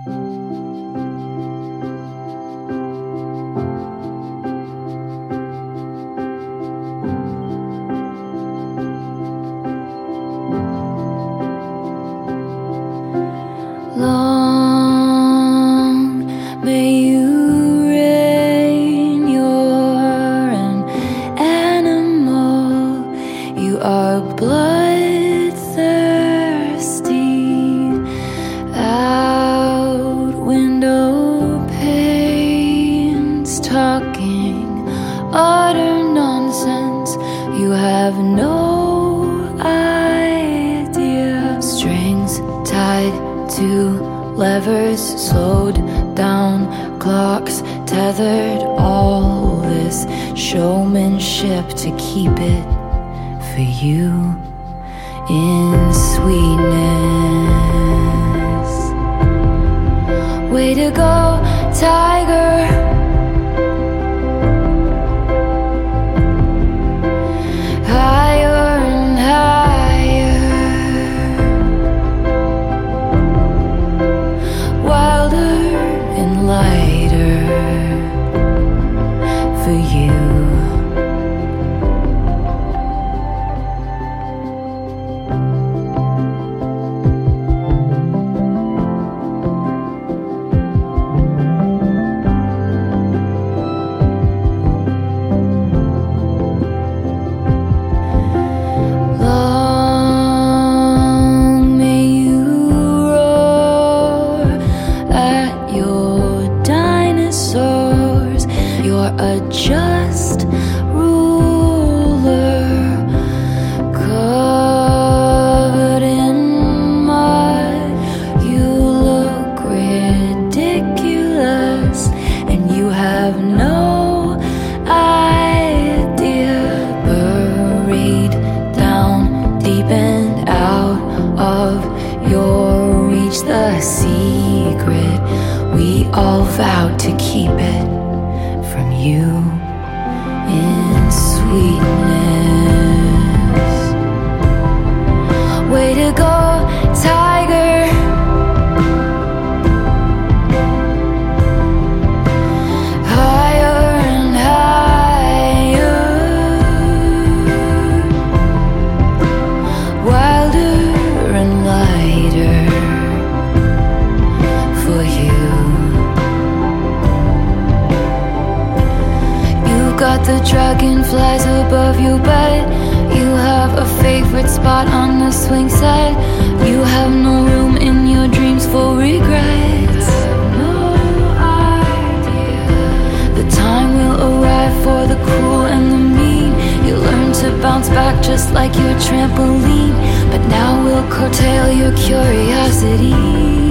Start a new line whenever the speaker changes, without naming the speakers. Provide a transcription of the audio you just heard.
Long may you reign. You're an animal. You are bloodthirsty. Out window panes, talking utter nonsense. You have no idea. Strings tied to levers, slowed down clocks, tethered. All this showmanship to keep it for you in sweetness. Way to go, tiger. Higher and higher, wilder and lighter for you. Long may you roar at your dinosaurs. You're a just ruler, covered in mud. You look ridiculous, and you have no idea. Buried down deep and out of your reach, the secret we all vowed to keep it from you in sweetness. Way to go, tiger. Higher and higher, wilder and lighter for you. You've got the dragonflies above your bed. You have a favorite spot on the swing set. You have no room in your dreams for regrets. No idea. The time will arrive for the cruel and the mean. You learn to bounce back just like your trampoline, but now we'll curtail your curiosity.